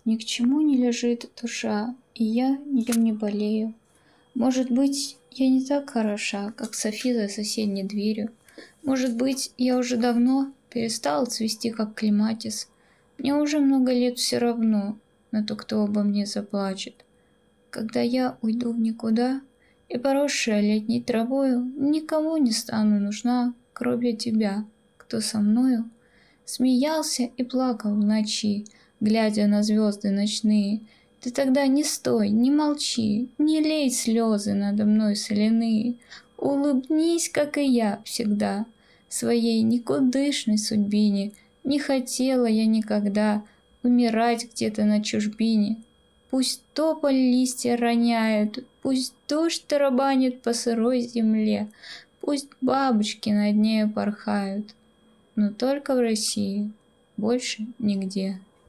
ни к чему не лежит душа, и я ничем не болею. Может быть, я не так хороша, как Софи за соседней дверью. Может быть, я уже давно перестала цвести, как клематис. Мне уже много лет все равно на то, кто обо мне заплачет. Когда я уйду в никуда, и поросшая летней травою никому не стану нужна, кроме тебя, кто со мною смеялся и плакал в ночи, глядя на звезды ночные. Ты тогда не стой, не молчи, не лей слезы надо мной соляные. Улыбнись, как и я всегда, своей никудышной судьбине. Не хотела я никогда умирать где-то на чужбине. Пусть тополь листья роняет, пусть дождь тарабанит по сырой земле, пусть бабочки над нею порхают, но только в России, больше нигде.